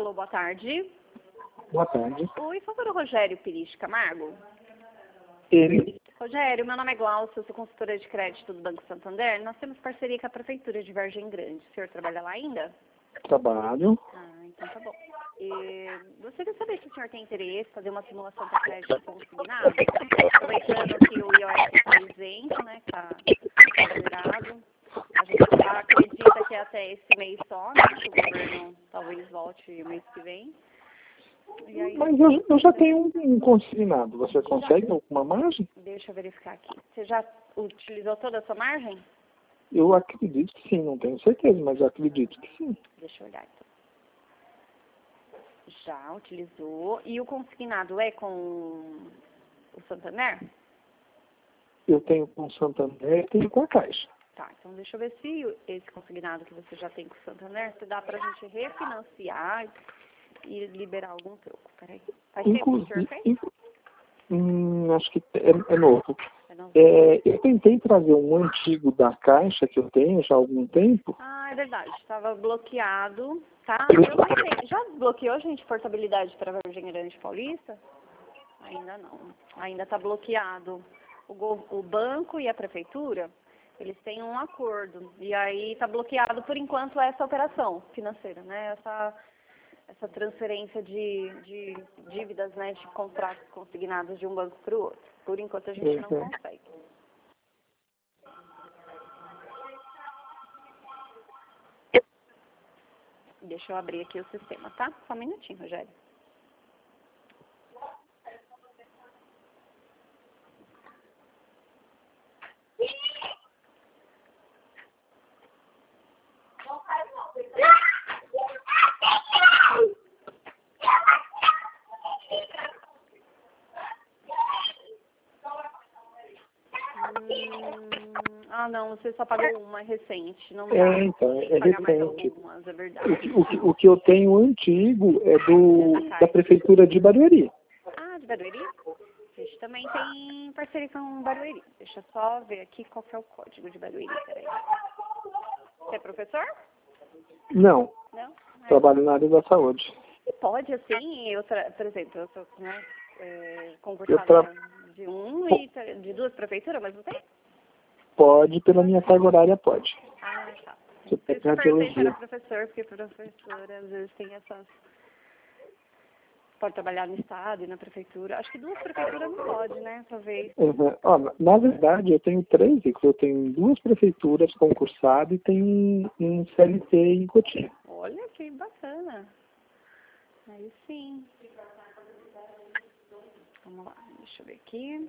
Alô, boa tarde. Boa tarde. Oi, por favor, o Rogério Pires Camargo. Ele. Rogério, meu nome é Glaucia, eu sou consultora de crédito do Banco Santander. Nós temos parceria com a Prefeitura de Vargem Grande. O senhor trabalha lá ainda? Trabalho. Ah, então tá bom. Gostaria de saber se o senhor tem interesse em fazer uma simulação para crédito consignado, aproveitando que o IOF está isento, né, está liberado. A gente acredita que é até esse mês só, né, que o governo talvez volte o mês que vem. E aí, Mas eu já tenho um consignado. Você consegue alguma margem? deixa eu verificar aqui. Você já utilizou toda a sua margem? Eu acredito que sim, não tenho certeza, mas eu acredito que sim. Deixa eu olhar então. Já utilizou. E o consignado é com o Santander? Eu tenho com o Santander e tenho com a Caixa. Tá, então deixa eu ver se esse consignado que você já tem com o Santander, se dá pra gente refinanciar e liberar algum troco. Peraí. Faz tempo que o senhor fez? Acho que é novo. Não. Eu tentei trazer um antigo da Caixa que eu tenho já há algum tempo. Ah, é verdade. Estava bloqueado, tá? Eu não sei. Já desbloqueou, gente, portabilidade para Vargem Grande Paulista? Ainda não. Ainda está bloqueado. O banco e a prefeitura, eles têm um acordo. E aí está bloqueado, por enquanto, essa operação financeira, né? Essa transferência de dívidas, né? De contratos consignados de um banco para o outro. Por enquanto, a gente não consegue. Deixa eu abrir aqui o sistema, tá? Só um minutinho, Rogério. Ah, não, você só pagou uma recente, não dá. Então, Tem que pagar mais algumas, é verdade. O que eu tenho antigo é da Prefeitura de Barueri. Ah, de Barueri? A gente também tem parceria com Barueri. Deixa eu só ver aqui qual que é o código de Barueri, peraí. Você é professor? Não, Não? trabalho na área da saúde. E pode, assim, por exemplo, eu sou, né, concursada de e de duas prefeituras, mas não tem? Pode, pela minha carga horária, pode. Ah, tá. Você Por isso tem eu perguntei se era radiologia. professor, porque professor às vezes tem essas... Pode trabalhar no estado e na prefeitura. Acho que duas prefeituras não pode, né? Talvez. Ó, na verdade, eu tenho 3 veículos. Eu tenho 2 prefeituras concursadas e tenho um CLT em Cotia. Olha que bacana. Aí sim. Vamos lá, deixa eu ver aqui.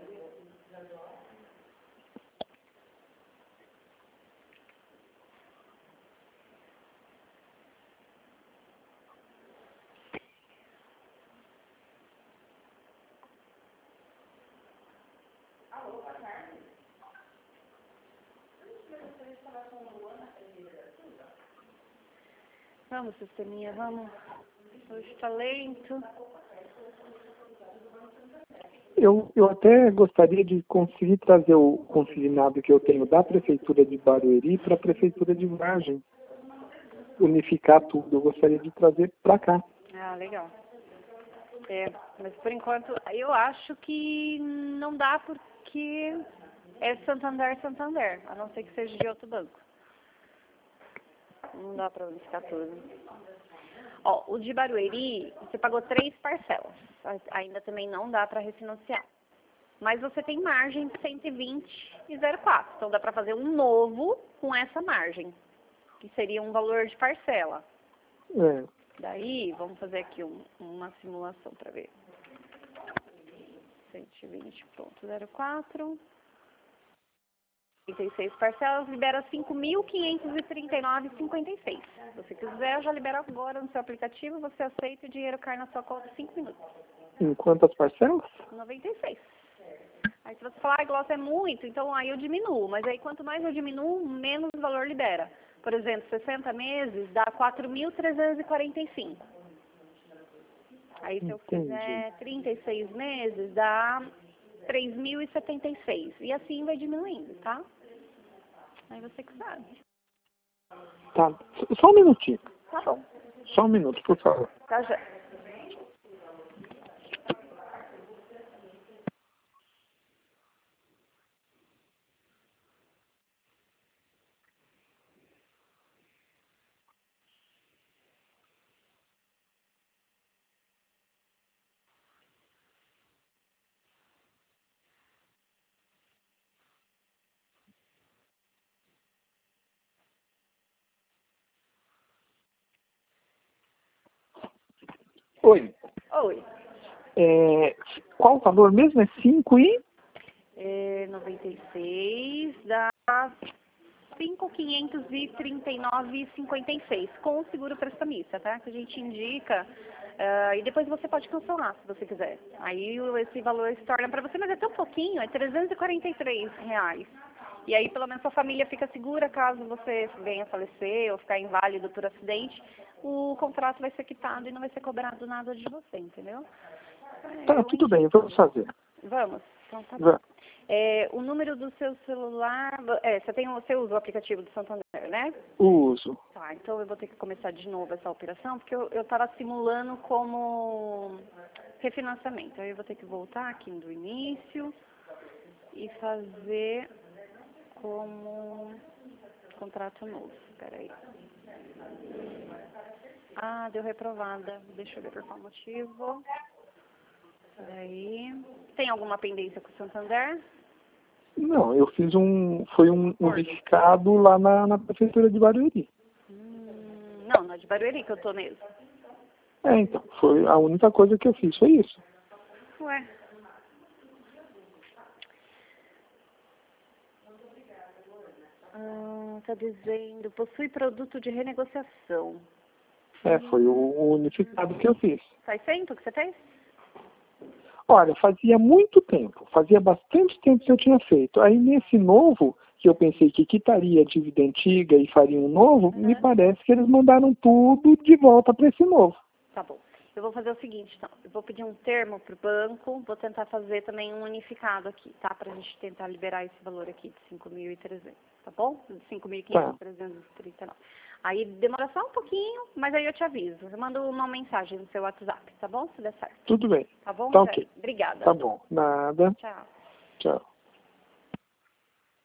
Vamos, sisteminha, vamos. Hoje está lento. Eu até gostaria de conseguir trazer o consignado que eu tenho da Prefeitura de Barueri para a Prefeitura de Vargem. Unificar tudo. Eu gostaria de trazer para cá. Ah, legal. Mas por enquanto, eu acho que não dá porque é Santander, a não ser que seja de outro banco. Não dá para unificar tudo. Ó, o de Barueri, você pagou 3 parcelas. Ainda também não dá para refinanciar. Mas você tem margem de 120 e 0,4. Então dá para fazer um novo com essa margem, que seria um valor de parcela. Daí, vamos fazer aqui uma simulação para ver. 120,04. 36 parcelas, libera 5.539,56. Se você quiser, eu já libero agora no seu aplicativo, você aceita e o dinheiro cai na sua conta em 5 minutos. Em quantas parcelas? 96. Aí se você falar, Glaucia, é muito, então aí eu diminuo. Mas aí quanto mais eu diminuo, menos o valor libera. Por exemplo, 60 meses dá 4.345. Aí se eu fizer 36 meses, dá 3.076. E assim vai diminuindo, tá? Aí você que sabe. Tá, só um minutinho. Tá bom. Só um minuto, por favor. Tá, já. Oi. Oi. Qual o valor mesmo? É 5 e... 96 dá 5.539,56 com o seguro prestamista, tá? Que a gente indica. E depois você pode cancelar, se você quiser. Aí esse valor se torna para você, mas é tão pouquinho, é R$ 343. E aí pelo menos sua família fica segura caso você venha a falecer ou ficar inválido por acidente. O contrato vai ser quitado e não vai ser cobrado nada de você, entendeu? Tá, tudo bem, vamos fazer. Vamos? Então tá bom. Vamos. O número do seu celular... Você usa o aplicativo do Santander, né? Uso. Tá, então eu vou ter que começar de novo essa operação, porque eu estava simulando como refinanciamento. Aí eu vou ter que voltar aqui do início e fazer como contrato novo. Espera aí. Ah, deu reprovada. Deixa eu ver por qual motivo. Peraí. Tem alguma pendência com o Santander? Não, eu fiz foi um unificado lá na prefeitura de Barueri. Não, na de Barueri que eu tô mesmo. Então, foi a única coisa que eu fiz, foi isso. Ué. Tá dizendo, possui produto de renegociação. Foi o unificado que eu fiz. Faz tempo que você fez? Olha, fazia muito tempo, fazia bastante tempo que eu tinha feito. Aí nesse novo, que eu pensei que quitaria a dívida antiga e faria um novo, me parece que eles mandaram tudo de volta para esse novo. Tá bom. Eu vou fazer o seguinte, então. Eu vou pedir um termo pro banco, vou tentar fazer também um unificado aqui, tá? Pra gente tentar liberar esse valor aqui de 5.300, tá bom? De 5.339. Aí demora só um pouquinho, mas aí eu te aviso. Eu mando uma mensagem no seu WhatsApp, tá bom? Se der certo. Tudo bem. Tá bom? Tá ok. Obrigada. Tá bom. Nada. Tchau. Tchau.